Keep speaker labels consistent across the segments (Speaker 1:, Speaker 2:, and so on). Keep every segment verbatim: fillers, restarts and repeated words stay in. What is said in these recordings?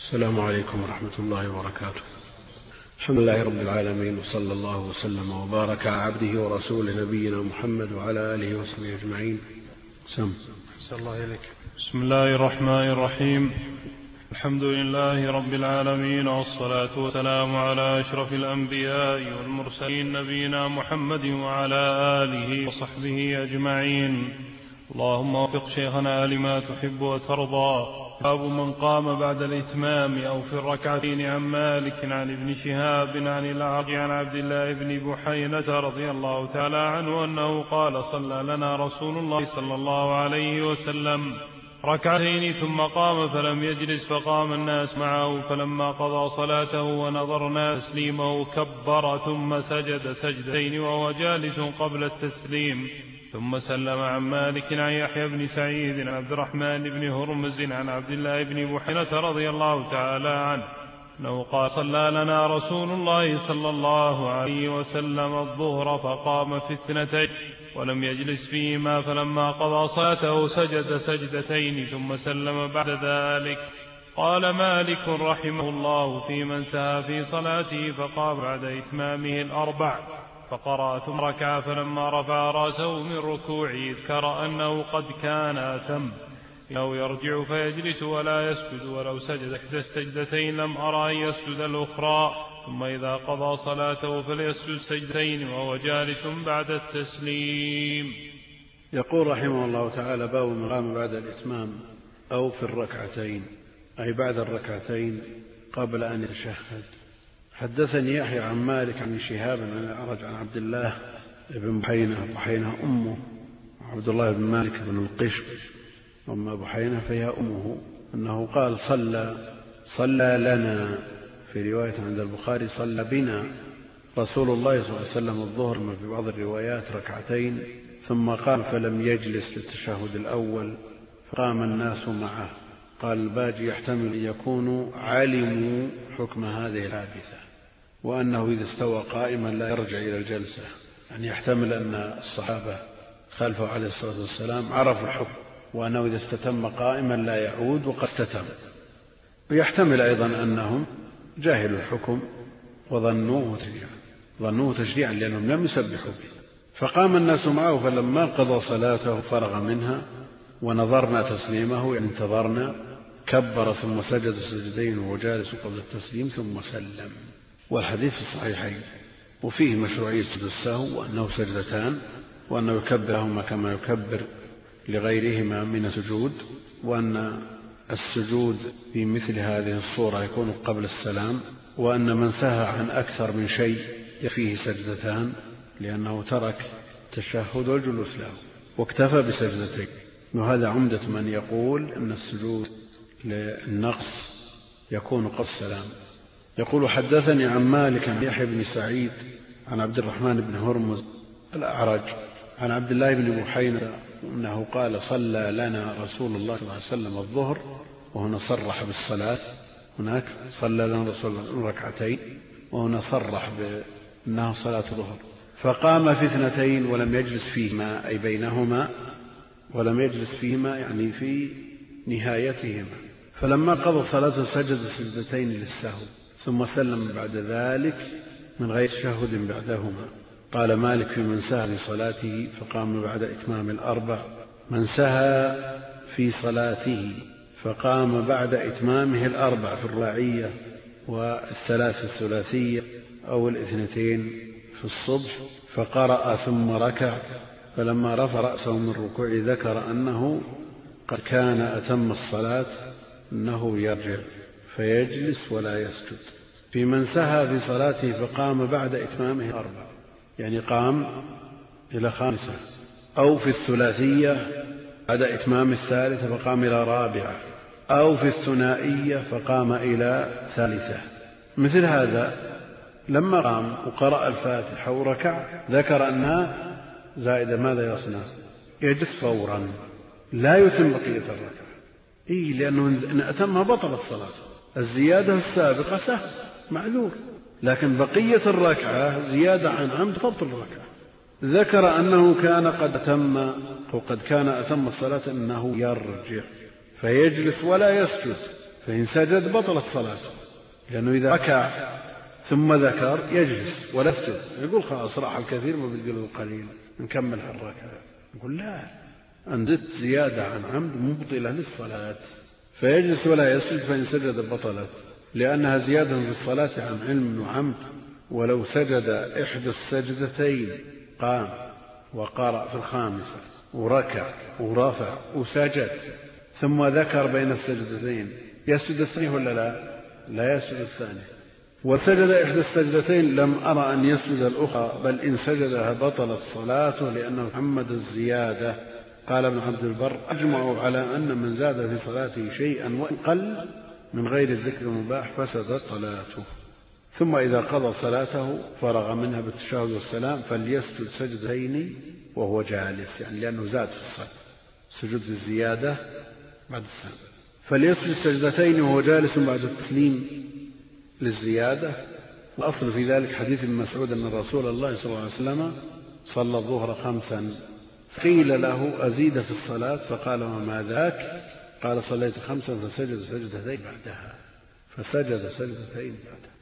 Speaker 1: السلام عليكم ورحمة الله وبركاته. الحمد لله رب العالمين، وصلى الله وسلم وبارك على عبده ورسوله نبينا محمد وعلى آله وصحبه أجمعين. سم أحسن الله إليك.
Speaker 2: بسم الله الرحمن الرحيم. الحمد لله رب العالمين، والصلاة والسلام على أشرف الأنبياء والمرسلين نبينا محمد وعلى آله وصحبه أجمعين. اللهم وفق شيخنا لما تحب وترضى. باب من قام بعد الإتمام أو في الركعتين، عن مالك عن ابن شهاب عن الأعرج عن عبد الله بن بحينة رضي الله تعالى عنه أنه قال: صلى لنا رسول الله صلى الله عليه وسلم ركعتين ثم قام فلم يجلس، فقام الناس معه، فلما قضى صلاته ونظرنا تسليمه كبر ثم سجد سجدتين وهو جالس قبل التسليم، ثم سلم. عن مالك عن يحيى بن سعيد عن عبد الرحمن بن هرمز عن عبد الله بن بحينة رضي الله تعالى عنه أنه قال: صلى لنا رسول الله صلى الله عليه وسلم الظهر فقام في اثنتين ولم يجلس فيهما، فلما قضى صلاته سجد سجدتين ثم سلم بعد ذلك. قال مالك رحمه الله: في من سهى في صلاته فقام بعد إتمامه الأربع فقرأ ثم ركع، فلما رفع رأسه من ركوعه ذكر أنه قد كان أتم، إنه يرجع فيجلس ولا يسجد، ولو سجد إحدى السجدتين لم أرى أن يسجد الأخرى، ثم إذا قضى صلاته فليسجد سجدتين وهو جالس بعد التسليم.
Speaker 1: يقول رحمه الله تعالى: باب من قام بعد الإتمام أو في الركعتين، أي بعد الركعتين قبل أن يتشهد. حدثني يحيى عن مالك عن شهاب عن الأعرج عن عبد الله بن بحينة، بحينة أمه عبد الله بن مالك بن القشم، أما بحينة فهي أمه، أنه قال: صلى صلى لنا، في رواية عند البخاري صلى بنا رسول الله صلى الله عليه وسلم الظهر، ما في بعض الروايات ركعتين، ثم قام فلم يجلس للتشهد الأول فقام الناس معه. قال الباجي: يحتمل أن يكونوا علموا حكم هذه الحادثة، وأنه إذا استوى قائما لا يرجع إلى الجلسة، يعني يحتمل أن الصحابة خلفه عليه الصلاة والسلام عرفوا الحكم، وأنه إذا استتم قائما لا يعود وقد استتم. ويحتمل أيضا أنهم جاهلوا الحكم وظنوه تشريعا ظنوه تشريعا لأنهم لم يسبحوا به، فقام الناس معه، فلما قضى صلاته فرغ منها ونظرنا تسليمه، يعني انتظرنا، كبر ثم سجد سجدين وهو جالس قبل التسليم ثم سلم. والحديث في الصحيحين، وفيه مشروعية سجود السهو، وأنه سجدتان، وأنه يكبرهما كما يكبر لغيرهما من السجود، وأن السجود في مثل هذه الصورة يكون قبل السلام، وأن من سهى عن أكثر من شيء فيه سجدتان لأنه ترك التشهد والجلوس له واكتفى بسجدتين. وهذا عمدة من يقول أن السجود للنقص يكون قبل السلام. يقول: حدثني عن مالك عن يحيى بن سعيد عن عبد الرحمن بن هرمز الأعرج عن عبد الله بن بحينة أنه قال: صلى لنا رسول الله صلى الله عليه وسلم الظهر، وهنا صرح بالصلاة، هناك صلى لنا رسول الله ركعتين، وهنا صرح بأنها صلاة ظهر، فقام في اثنتين ولم يجلس فيهما، أي بينهما، ولم يجلس فيهما يعني في نهايتهما، فلما قضى صلاته سجد سجدتين للسهو ثم سلم بعد ذلك من غير تشهد بعدهما. قال مالك: في من سهى في صلاته فقام بعد إتمام الأربع، من سهى في صلاته فقام بعد إتمامه الأربع في الرباعية والثلاث في الثلاثية أو الاثنتين في الصبح، فقرأ ثم ركع، فلما رفع رأسه من ركوع ذكر أنه قد كان أتم الصلاة، أنه يرجع فيجلس ولا يسجد. في من سهى في صلاته فقام بعد إتمامه الأربع، يعني قام إلى خامسة، أو في الثلاثية بعد إتمام الثالثة فقام إلى رابعة، أو في الثنائية فقام إلى ثالثة. مثل هذا لما قام وقرأ الفاتحة وركع ذكر أنها زائدة، ماذا يصنع؟ يجلس فورا، لا يتم بقية الركعة، إيه، لأنه إن أتمها بطل الصلاة. الزيادة السابقة سهل معذور، لكن بقية الركعة زيادة عن عمد تبطل الركعة. ذكر أنه كان قد أتم وقد كان أتم الصلاة، أنه يرجع فيجلس ولا يسجد، فإن سجد بطلت صلاته، لأنه إذا ركع ثم ذكر يجلس ولا يسجد، يقول خلاص راح الكثير ما بتقول القليل نكمل الركعة. يقول لا، أن زدت زيادة عن عمد مبطلة للصلاة، فيجلس ولا يسجد، فإن سجد بطلت، لأنها زيادة في الصلاة عن علم وعمد. ولو سجد إحدى السجدتين قام وقرأ في الخامسة وركع ورفع وسجد ثم ذكر بين السجدتين، يسجد الثاني ولا لا؟ لا يسجد الثاني. وسجد إحدى السجدتين لم أرى أن يسجد الأخرى، بل إن سجدها بطلت صلاته، لأنه عمد الزيادة. قال ابن عبد البر: أجمعوا على أن من زاد في صلاته شيئا وإن قل من غير الذكر المباح فسدت صلاته. ثم إذا قضى صلاته فرغ منها بالتشهد والسلام فليسجد سجدتين وهو جالس، يعني لأنه زاد في الصلاة، سجود الزيادة بعد السلام، فليسجد سجدتين وهو جالس بعد التسليم للزيادة. الأصل في ذلك حديث ابن مسعود أن رسول الله صلى الله عليه وسلم صلى الظهر خمسا، قيل له: أزيد في الصلاة؟ فقال: وما ذاك؟ قال: صليت خمسا فسجد سجدتين بعدها، فسجد سجدتين بعدها.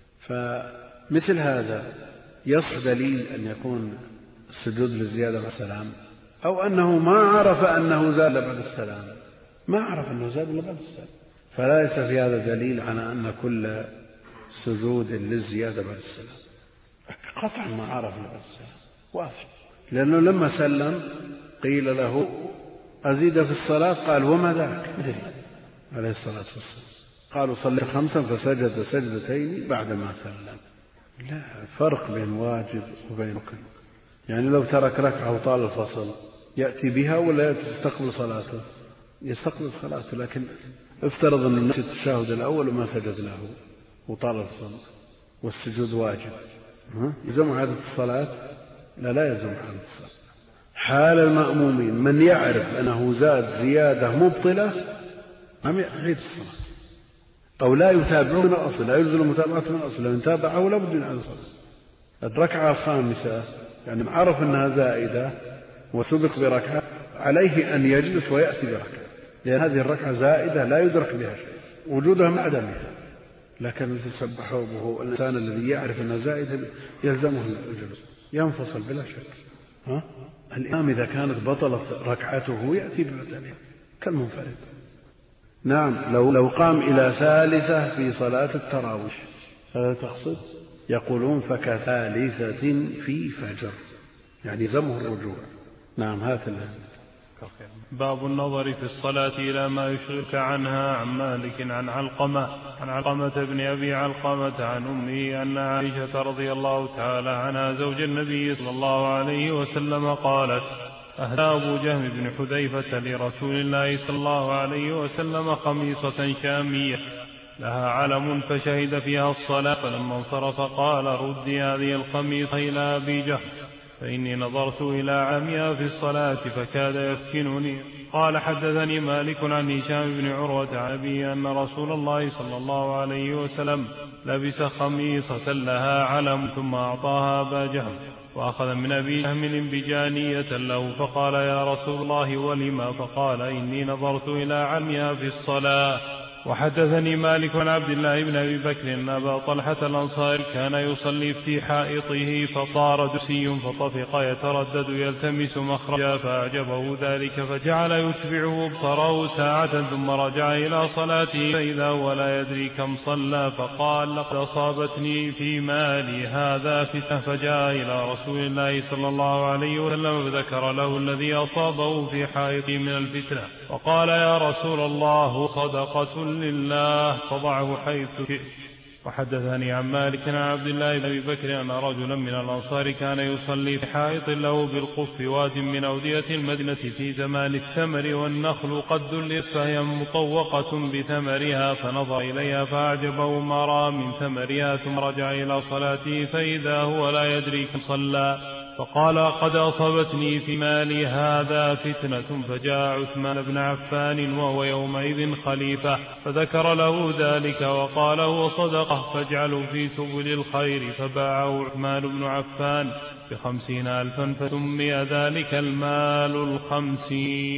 Speaker 1: فمثل هذا يصح دليل أن يكون السجود للزيادة بعد السلام، أو أنه ما عرف أنه زاد بعد السلام، ما عرف أنه زاد بعد السلام، فليس في هذا دليل على أن كل سجود للزيادة بعد السلام. قطعا ما عرف بعد السلام واضح، لأنه لما سلم قيل له: أزيد في الصلاة؟ قال: وما ذاك؟ عليه الصلاة والسلام. قالوا: صلي خمسا فسجد سجدتين بعدما سلم. لا فرق بين واجب وبين ركن. يعني لو ترك ركعة وطال الفصل يأتي بها ولا يستقبل صلاته؟ يستقبل صلاته، لكن افترض أن الناس التشهد الأول وما سجد له وطال الفصل والسجود واجب، يلزم عادة الصلاة؟ لا لا يلزم عادة الصلاة. حال المأمومين من يعرف أنه زاد زيادة مبطلة أم يعيد الصلاة، أو لا يتابعه من الأصل، لا يلزم متابعة من الأصل، لو يتابعه لا بد من عادة الصلاة. الركعة الخامسة يعني عرف أنها زائدة وسبق بركعة، عليه أن يجلس ويأتي بركعة، لأن هذه الركعة زائدة لا يدرك بها شيء، وجودها من عدمها. لكن تسبحوا به الإنسان الذي يعرف أنها زائدة يلزمه الجلوس، ينفصل بلا شك. ها؟ الإمام إذا كانت بطلت ركعته يأتي ببدلها كالمنفرد. نعم، لو لو قام إلى ثالثة في صلاة التراويح، هذا تقصد؟ يقولون فكثالثة في فجر، يعني زمه الرجوع. نعم هذا.
Speaker 2: باب النظر في الصلاة إلى ما يشغلك عنها. عن مالك عن علقمة عن علقمة بن أبي علقمة عن أمه أن عائشة رضي الله تعالى عنها زوج النبي صلى الله عليه وسلم قالت: أهدى أبو جهم بن حذيفة لرسول الله صلى الله عليه وسلم خميصة شامية لها علم فشهد فيها الصلاة، فلما انصرف قال: ردي هذه الخميصة إلى أبي جهم فإني نظرت إلى عميها في الصلاة فكاد يفتنني. قال: حدثني مالك عن هشام بن عروة عن أبيه أن رسول الله صلى الله عليه وسلم لبس خميصة لها علم ثم أعطاها أبا جهم، وأخذ من أبي جهم انبجانية له فقال: يا رسول الله ولما؟ فقال: إني نظرت إلى عميها في الصلاة. وحدثني مالك عن عبد الله بن أبي بكر أن أبا طلحة الأنصاري كان يصلي في حائطه فطار دسي فطفق يتردد يلتمس مخرجا فأعجبه ذلك فجعل يتبعه بصره ساعة ثم رجع إلى صلاته فإذا هو لا يدري كم صلى، فقال: لقد أصابتني في مالي هذا فتنة. فجاء إلى رسول الله صلى الله عليه وسلم فذكر له الذي أصابه في حائطه من الفتنة، وقال: يا رسول الله صدقة لله فضعه حيث شئت. وحدثني عن مالك عن عبد الله بن أبي بكر أن رجلا من الأنصار كان يصلي في حائط له بالقف واد من أودية المدينة في زمان الثمر والنخل قد دلت فهي مطوقة بثمرها، فنظر إليها فأعجبه ما رأى من ثمرها ثم رجع إلى صلاته فإذا هو لا يدري كم صلى، فقال: قد أصابتني في مالي هذا فتنة. فجاء عثمان بن عفان وهو يومئذ خليفة فذكر له ذلك وقال: هو صدقة فاجعلوا في سبل الخير، فباعه عثمان بن عفان بخمسين ألفا فسمي ذلك المال الخمسين.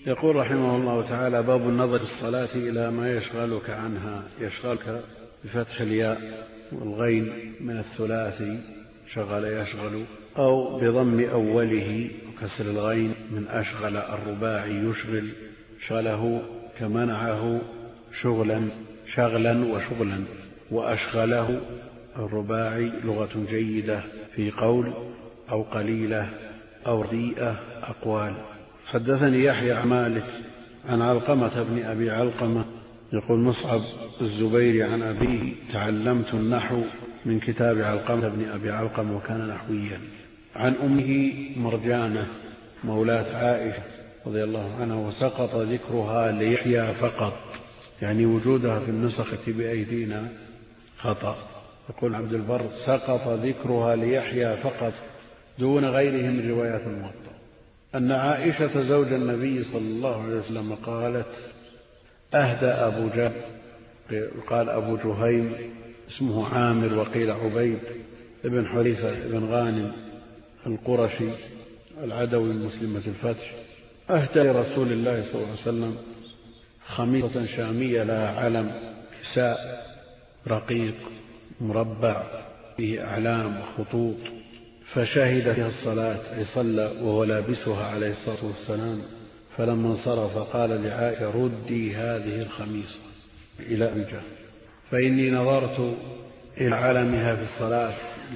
Speaker 1: يقول رحمه الله تعالى: باب النظر في الصلاة إلى ما يشغلك عنها. يشغلك بفتح الياء والغين من الثلاثي شغل يشغل، أو بضم أوله وكسر الغين من أشغل الرباعي يشغل، شغله كمنعه شغلا شغلا وشغلا، وأشغله الرباعي لغة جيدة في قول أو قليلة أو رديئة أقوال. حدثني يحيى عن مالك عن علقمة بن أبي علقمة يقول مصعب الزبيري عن أبيه: تعلمت النحو من كتاب علقمة بن أبي علقمة وكان نحويا. عن أمه مرجانة مولاة عائشة رضي الله عنها، وسقط ذكرها ليحيى فقط، يعني وجودها في النسخة بأيدينا خطأ. يقول عبد البر: سقط ذكرها ليحيى فقط دون غيره من روايات الموطأ، أن عائشة زوج النبي صلى الله عليه وسلم قالت: أهدى أبو جهل، قال أبو جهيم اسمه عامر وقيل عبيد ابن حذيفة ابن غانم القرشي العدوي المسلمة الفتح، أهدى لرسول الله صلى الله عليه وسلم خميصة شامية لها علم كساء رقيق مربع فيه أعلام وخطوط، فشهد فيها الصلاة، أي صلى وهو لابسها عليه الصلاة والسلام. فلما انصرف قال لعائشة: ردي هذه الخميصة إلى أبي جهل فإني نظرت إلى علمها في الصلاة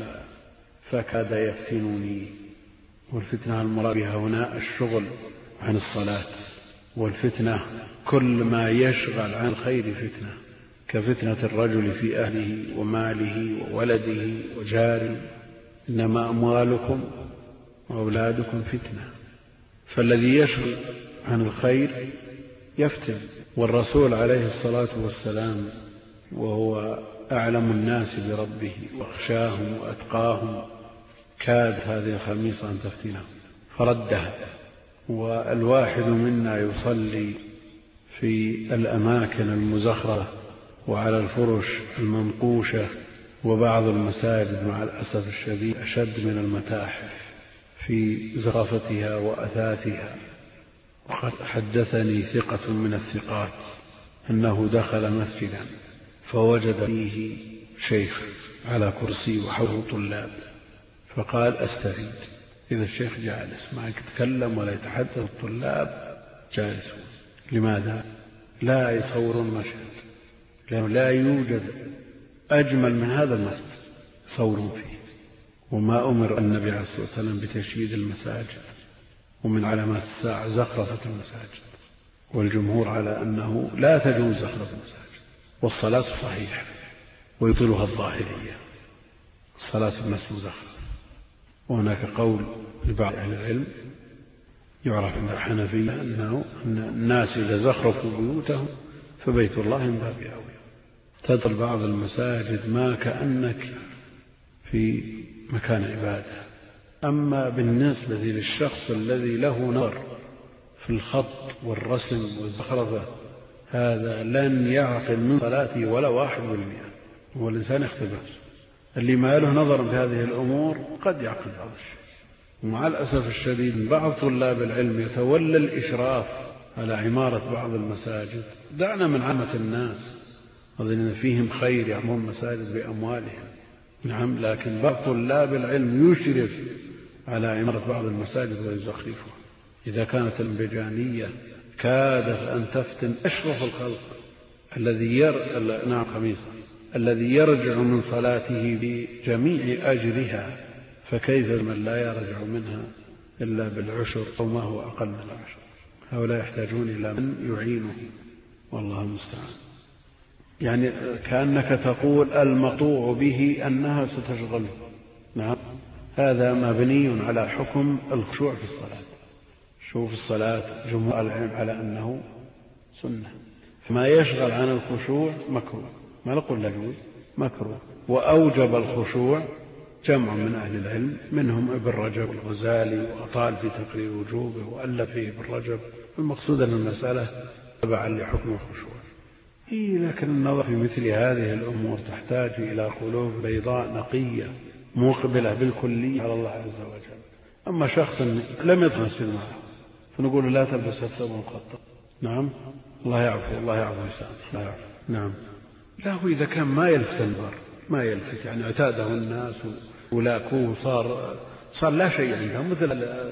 Speaker 1: فكاد يفتنني. والفتنة المراد بها هنا الشغل عن الصلاة، والفتنة كل ما يشغل عن الخير فتنة، كفتنة الرجل في أهله وماله وولده وجاره، إنما أموالكم وأولادكم فتنة. فالذي يشغل عن الخير يفتن. والرسول عليه الصلاة والسلام وهو أعلم الناس بربه وأخشاهم وأتقاهم كاد هذه الخميصة أن تفتنه فردها. والواحد منا يصلي في الأماكن المزخرفة وعلى الفرش المنقوشة، وبعض المساجد مع الأسف الشديد أشد من المتاحف في زخرفتها وأثاثها. وقد حدثني ثقة من الثقات أنه دخل مسجدا فوجد فيه شيخ على كرسي وحوله طلاب، فقال: أستفيد. إذا الشيخ جالس ما يتكلم ولا يتحدث، الطلاب جالسون. لماذا؟ لا يصورون مشهد، لأنه لا يوجد أجمل من هذا المسجد يصورون فيه. وما أمر النبي عليه الصلاة والسلام بتشييد المساجد، ومن علامات الساعة زخرفة المساجد، والجمهور على أنه لا تجوز زخرفة المساجد، والصلاة صحيحة ويبطلها الظاهرية، الصلاة بالمسجد زخرفة. وهناك قول لبعض أهل العلم يعرف عند الحنفية أنه أن الناس إذا زخرفوا بيوتهم فبيت الله من باب أولى. تدخل بعض المساجد ما كأنك في مكان عبادة. أما بالنسبة للشخص الذي له نظر في الخط والرسم والزخرفة، هذا لن يعقل من صلاته ولا واحد بالمئة. هو الإنسان يختبر، اللي ما له نظر في هذه الأمور قد يعقل بعض الشيء. ومع الأسف الشديد بعض طلاب العلم يتولى الإشراف على عمارة بعض المساجد. دعنا من عامة الناس، أظن فيهم خير يعمرون مساجد بأموالهم، نعم، لكن بعض طلاب العلم يشرف على عمارة بعض المساجد ويزخرفها. إذا كانت البجانية كادت أن تفتن أشرف الخلق الذي ير... نعم خميصة الذي يرجع من صلاته بجميع أجرها، فكيف من لا يرجع منها إلا بالعشر أو ما هو أقل من العشر؟ هؤلاء يحتاجون إلى من يعينه، والله المستعان. يعني كأنك تقول المقطوع به أنها ستشغله. نعم، هذا مبني على حكم الخشوع في الصلاة. شوف الصلاة جمهور العلم على أنه سنة، فما يشغل عن الخشوع مكروه، ما نقول لا يجوز، مكروه. وأوجب الخشوع جمع من أهل العلم، منهم ابن رجب الغزالي، وأطال في تقرير وجوبه وألف فيه ابن رجب. المقصود أن المسألة تبعا لحكم الخشوع. إيه، لكن النظر في مثل هذه الأمور تحتاج إلى قلوب بيضاء نقية مقبلة بالكلية على الله عز وجل. أما شخص لم يدخل المسجد معه فنقول لا تلبس الثوب المقطع. نعم الله يعفو الله يعفو الله يعفو. نعم له إذا كان ما يلفت النظر ما يلفت يعني اعتاده الناس ولاكوه صار صار لا شيء عندهم مثل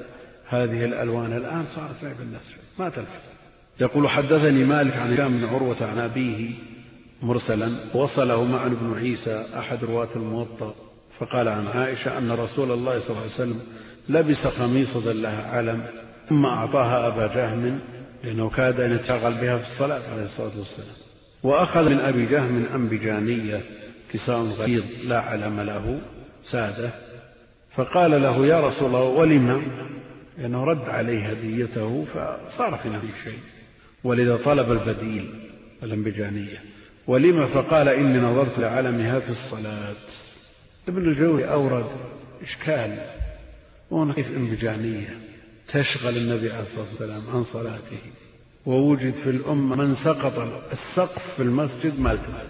Speaker 1: هذه الألوان الآن صارت لعب الناس ما تلفت. يقول حدثني مالك عن هشام بن عروة عن أبيه مرسلا وصله معن بن عيسى أحد رواة الموطأ فقال عن عائشة أن رسول الله صلى الله عليه وسلم لبس قميصا لها علم ثم أعطاها أبا جهم لأنه كاد أن يتشاغل بها في الصلاة عليه الصلاة والسلام وأخذ من أبي جهم أنبجانية كساء غليظ لا علم له سادة فقال له يا رسول الله ولما لأنه رد عليه هديته فصار في نفس شيء ولذا طلب البديل الأنبجانية ولما فقال إني نظرت لعلمها في الصلاة. ابن الجوزي أورد إشكال هنا كيف أنبجانية تشغل النبي عليه الصلاة والسلام عن صلاته ووجد في الأمة من سقط السقف في المسجد ما التفت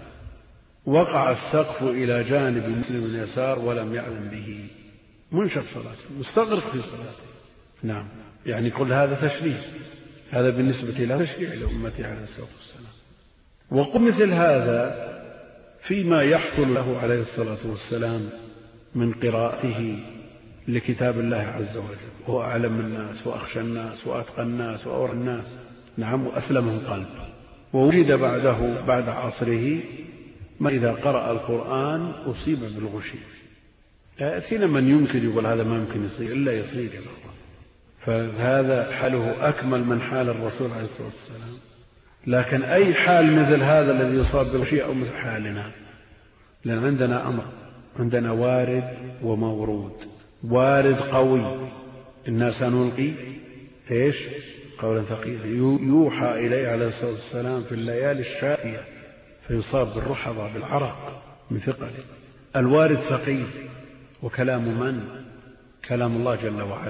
Speaker 1: وقع السقف إلى جانب مسلم اليسار ولم يعلم به منشف صلاته مستغرق في صلاته. نعم يعني كل هذا تشريع هذا بالنسبة له تشريع لأمته عليه الصلاة والسلام. وقل مثل هذا فيما يحصل له عليه الصلاة والسلام من قراءته لكتاب الله عز وجل وهو أعلم الناس وأخشى الناس وأتقى الناس وأورع الناس. نعم وأسلمهم قلب. ووجد بعده بعد عصره ما إذا قرأ القرآن أصيب بالغشي. يأتينا من يمكن يقول هذا ما يمكن يصير إلا يصير يا الله فهذا حاله أكمل من حال الرسول عليه الصلاة والسلام. لكن أي حال مثل هذا الذي يصاب بالغشي أو مثل حالنا لأن عندنا أمر عندنا وارد ومورود. وارد قوي إنا سنلقي إيش قولا ثقيلا يوحى إليه عليه الصلاة والسلام في الليالي الشاتية فيصاب بالرحضة بالعرق من ثقله. الوارد ثقيل وكلام من كلام الله جل وعلا.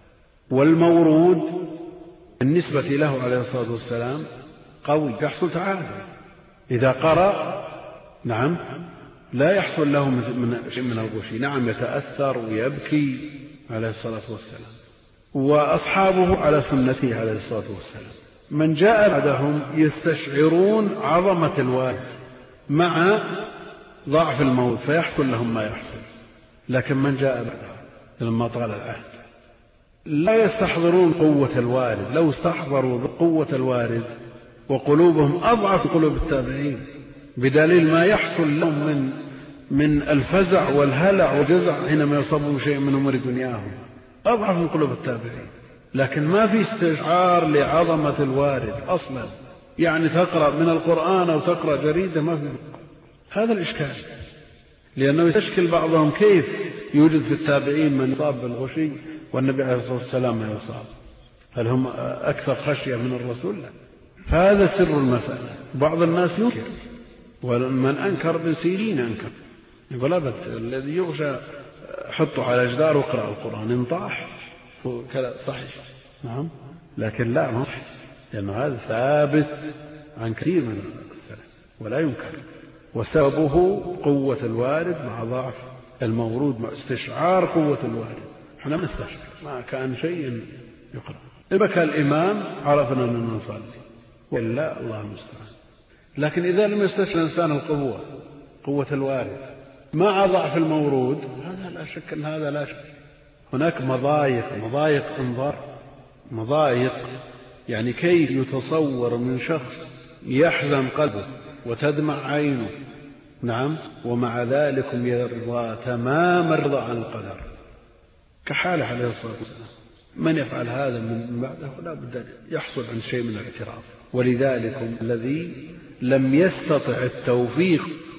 Speaker 1: والمورود بالنسبة له عليه الصلاة والسلام قوي يحصل تعالى إذا قرأ نعم لا يحصل له من شيء من الغشي. نعم يتأثر ويبكي عليه الصلاة والسلام وأصحابه على سنته عليه الصلاة والسلام. من جاء بعدهم يستشعرون عظمة الوارد مع ضعف الموت فيحصل لهم ما يحصل. لكن من جاء بعدهم لما طال العهد لا يستحضرون قوة الوارد. لو استحضروا قوة الوارد وقلوبهم أضعف قلوب التابعين بدليل ما يحصل لهم من من الفزع والهلع والجزع حينما يصابوا شيء من أمور دنياهم أضعف من قلوب التابعين. لكن ما في استشعار لعظمة الوارد أصلا يعني تقرأ من القرآن أو تقرأ جريدة ما في هذا الإشكال لأنه يشكل بعضهم كيف يوجد في التابعين من يصاب بالغشي والنبي عليه الصلاة والسلام ما يصاب. هل هم أكثر خشية من الرسول؟ لا. فهذا سر المسألة. بعض الناس ينكر ومن أنكر ابن سيرين أنكر يقول أبد الذي يغشى حطه على جدار وقرأ القرآن انطاح صحيح. نعم لكن لا ما صحيح لأنه هذا ثابت عن كثير من السلف ولا ينكر. وسببه قوة الوارد مع ضعف المورود مع استشعار قوة الوارد. احنا ما نستشعر ما كان شيء يقرأ إذا كان الإمام عرفنا أننا نصلي وإلا الله المستعان. لكن إذا لم يستشعر الإنسان القوة قوة الوارد مع ضعف المورود هذا لا شك أن هذا لا شك. هناك مضايق مضايق انظار مضايق يعني كيف يتصور من شخص يحزن قلبه وتدمع عينه نعم ومع ذلك يرضى تمام الرضا عن القدر كحاله عليه الصلاة والسلام. من يفعل هذا من بعده لا بد يحصل عن شيء من الاعتراف. ولذلك الذي لم يستطع التوفيق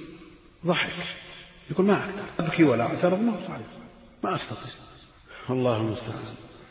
Speaker 1: ضحك يقول ما أقدر أبكي ولا أعترض ما صحيح ما أستطيع الله المستعان.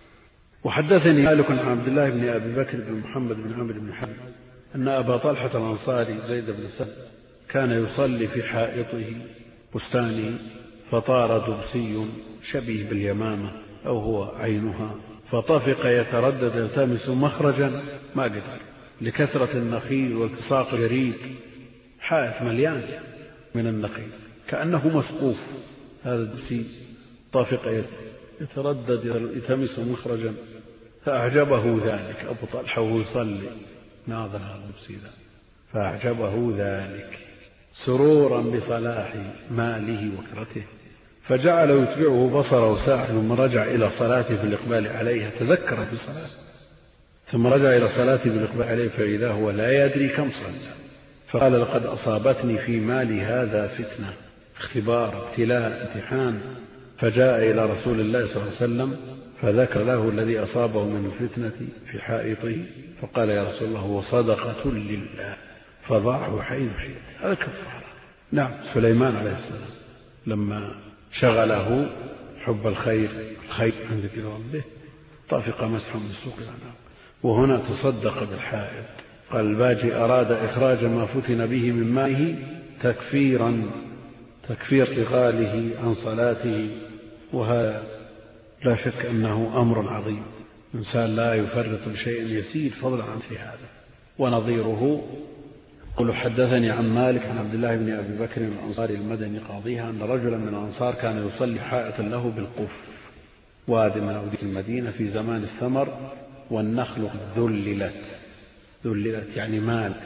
Speaker 1: وحدثني مالك عن عبد الله بن أبي بكر بن محمد بن عمرو بن حزم أن أبا طلحة الأنصاري زيد بن سعد كان يصلي في حائطه بستانه فطار دبسي شبيه باليمامة أو هو عينها فطفق يتردد يلتمس مخرجا ما قدر لكثرة النخيل والتساق الجريد. حائط مليان من النخيل كأنه مسقوف. هذا الدبسي طافق يتردد يلتمس مخرجا فأعجبه ذلك. أبو طلحة وهو يصلي ناظر هذا المسيدة، فأعجبه ذلك سرورا بصلاح ماله وكرته، فجعل يتبعه بصره ساعة ثم رجع إلى صلاته بالإقبال عليها، تذكر في صلاته ثم رجع إلى صلاته بالإقبال عليه فإذا هو لا يدري كم صلى، فقال لقد أصابتني في مالي هذا فتنة، اختبار، ابتلاء، امتحان. فجاء إلى رسول الله صلى الله عليه وسلم فذكر له الذي أصابه من الفتنة في حائطه، فقال يا رسول الله هو صدقة لله فضعه حيث شئت. هذا كفارة. نعم، سليمان عليه السلام لما شغله حب الخير الخير عن ذكر ربه طافق مسح من سوق الأنام، وهنا تصدق بالحائط. قال الباجي أراد إخراج ما فتن به من مائه تكفيرا تكفير إغاله عن صلاته، وهذا لا شك أنه أمر عظيم، إنسان لا يفرط بشيء يسير فضلا عن في هذا. ونظيره قل حدثني عن مالك عن عبد الله بن أبي بكر الأنصاري المدني قاضيها أن رجلا من الأنصار كان يصلي حائطا له بالقف، واد من أودية المدينة في زمان الثمر، والنخل ذللت ذللت يعني مات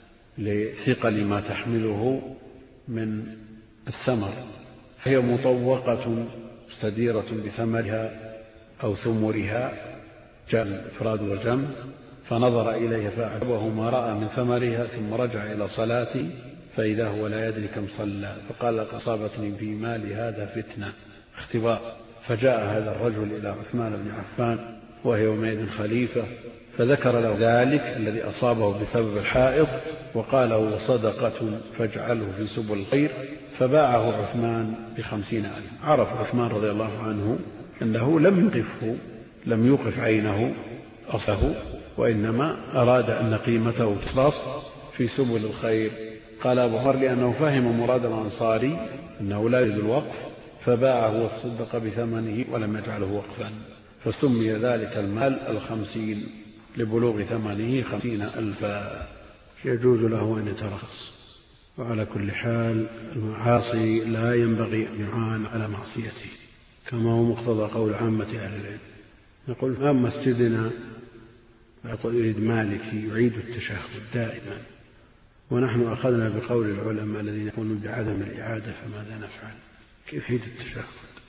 Speaker 1: لثقل ما تحمله من الثمر، فهي مطوقة مستديرة بثمرها أو ثمرها، جاء الإفراد والجمع، فنظر إليها فأعجبه ما رأى من ثمرها، ثم رجع إلى صلاته فإذا هو لا يدري كم صلى، فقال لقد أصابتني في مالي هذا فتنة، اختبار. فجاء هذا الرجل إلى عثمان بن عفان وهي يومئذ خليفة، فذكر له ذلك الذي أصابه بسبب الحائط، وقال له صدقة فاجعله في سبل الخير، فباعه عثمان بخمسين ألف. عرف عثمان رضي الله عنه أنه لم يقفه لم يوقف عينه أصله، وإنما أراد أن قيمته تصرف في سبل الخير. قال أبو هر لأنه فهم مراد الأنصاري أنه لا يجوز الوقف، فباعه وتصدق بثمنه ولم يجعله وقفا، فسمي ذلك المال الخمسين لبلوغ ثمنه خمسين ألفا، يجوز له أن يترخص. وعلى كل حال المعاصي لا ينبغي أن يعان على معصيته، كما هو مقتضى قول عامة أهل العلم. يقول ما مسجدنا يقول يريد مالكي يعيد التشهد دائما، ونحن أخذنا بقول العلماء الذين يقولون بعدم الإعادة، فماذا نفعل؟ كيف يعيد التشهد؟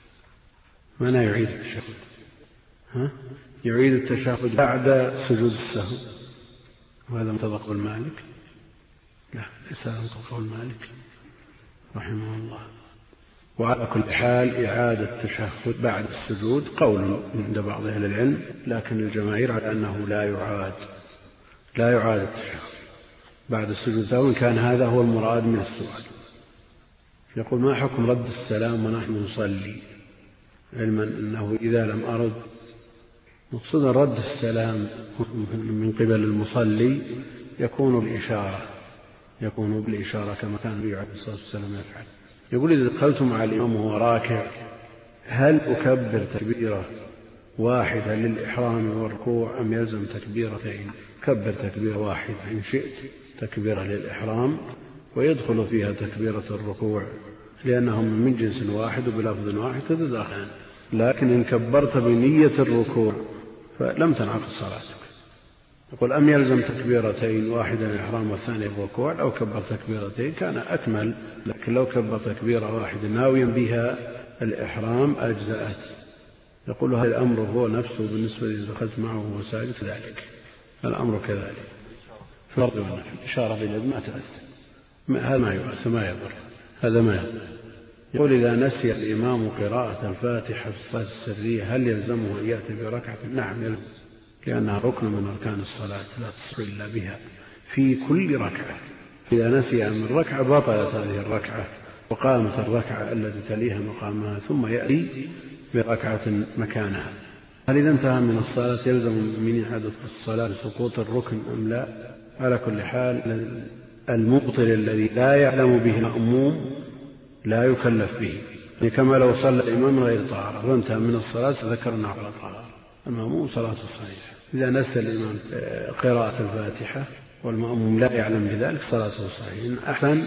Speaker 1: من يعيد التشهد؟ ها؟ يعيد التشهد بعد سجود السهو، وهذا مطابق قول مالك؟ لا، ليس مطابق قول مالك رحمه الله. وعلى كل حال إعادة التشهد بعد السجود قول عند بعض أهل العلم، لكن الجماهير على أنه لا يعاد لا يعاد التشهد بعد السجود، سواء كان هذا هو المراد من السؤال. يقول ما حكم رد السلام ونحن نصلي، علما أنه إذا لم أرد، مقصود رد السلام من قبل المصلي يكون الإشارة يكون بالإشارة كما كان النبي عليه الصلاة والسلام يفعل. يقول إذا دخلت مع الإمام وهو راكع هل أكبر تكبيرة واحدة للإحرام والركوع أم يلزم تكبيرتين؟ كبر تكبيرة واحدة إن شئت، تكبيرة للإحرام ويدخل فيها تكبيرة الركوع، لأنهم من جنس واحد وبلفظ واحد تتداخلان. لكن إن كبرت بنية الركوع فلم تنعقد صلاتك. يقول أم يلزم تكبيرتين، واحدة للإحرام والثانية الركوع؟ لو كبر تكبيرتين كان أكمل، لكن لو كبر تكبيرة واحدة ناويا بها الإحرام أجزأت. يقول هذا الأمر هو نفسه بالنسبة لي دخلت معه وسائل ذلك، الأمر كذلك فرض ونفل، إشارة باليد ما تأثر، هذا ما يؤثر ما يضر، هذا ما يضر. يقول إذا نسي الإمام قراءة الفاتحة في الصلاة السرية هل يلزمه أن يأتي بركعة؟ نعم يلزم، لأنها ركن من أركان الصلاة لا تصح إلا بها في كل ركعة. إذا نسي من ركعة بطلت هذه الركعة وقامت الركعة التي تليها مقامها، ثم يأتي بركعة مكانها. هل إذا انتهى من الصلاة يلزم من إعادة الصلاة لسقوط الركن أم لا؟ على كل حال المبطل الذي لا يعلم به المأموم لا يكلف به، كما لو صلى الإمام من غير طهارة وانتهى من الصلاة ذكرنا على طهارة، المأموم صلاة صحيحة. إذا نسى الإمام قراءة الفاتحة والمأموم لا يعلم بذلك صلاته صحيحة، أحسن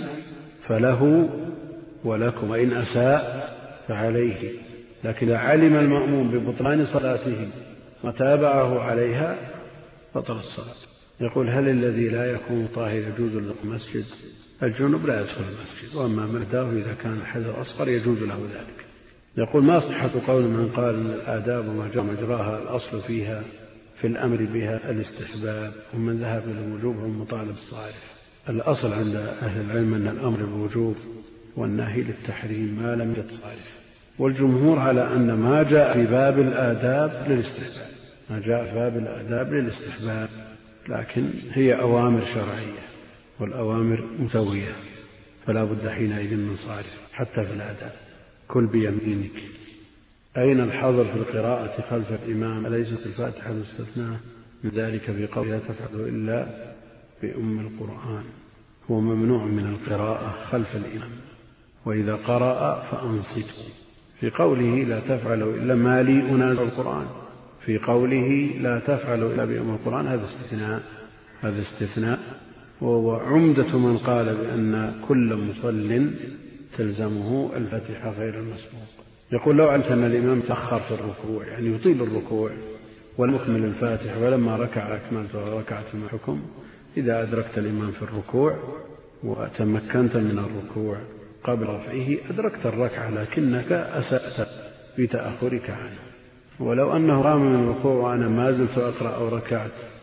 Speaker 1: فله ولكم، وإن أساء فعليه. لكن إذا علم المأموم ببطلان صلاته وتابعه عليها بطل الصلاة. يقول هل الذي لا يكون طاهر يجوز له المسجد؟ الجنب لا يدخل المسجد، وأما مرداه إذا كان الحدث أصغر يجوز له ذلك. يقول ما صحة قول من قال أن الآداب ومجراها الأصل فيها في الأمر بها الاستحباب، ومن ذهب إلى الوجوب هو مطالب الصارف. الأصل عند أهل العلم أن الأمر بالوجوب والنهي للتحريم ما لم يتصارف، والجمهور على أن ما جاء في باب الآداب للاستحباب، ما جاء في باب الآداب للاستحباب، لكن هي أوامر شرعية والأوامر متوية، فلا بد حينئذ من صارف. حتى في الآداب كل بيمينك. أين الحظر في القراءة خلف الإمام؟ أليست الفاتحة مستثناة من ذلك في قوله لا تفعلوا إلا بأم القرآن؟ هو ممنوع من القراءة خلف الإمام، وإذا قرأ فأنصتوا. في قوله لا تفعلوا إلا ما لي أنازع القرآن، في قوله لا تفعلوا إلا بأم القرآن هذا استثناء، هذا استثناء. وعمدة من قال بأن كل مصل تلزمه الفاتحة غير المسبوق. يقول لو علمت أن الإمام تأخر في الركوع، يعني يطيل الركوع والمكمل الفاتحة، ولما ركع أكملتها ركعة ما حكم؟ إذا أدركت الإمام في الركوع وتمكنت من الركوع قبل رفعه أدركت الركعة، لكنك أسأت بتأخرك عنه. ولو أنه قام من الركوع وأنا ما زلت أقرأ أو ركعت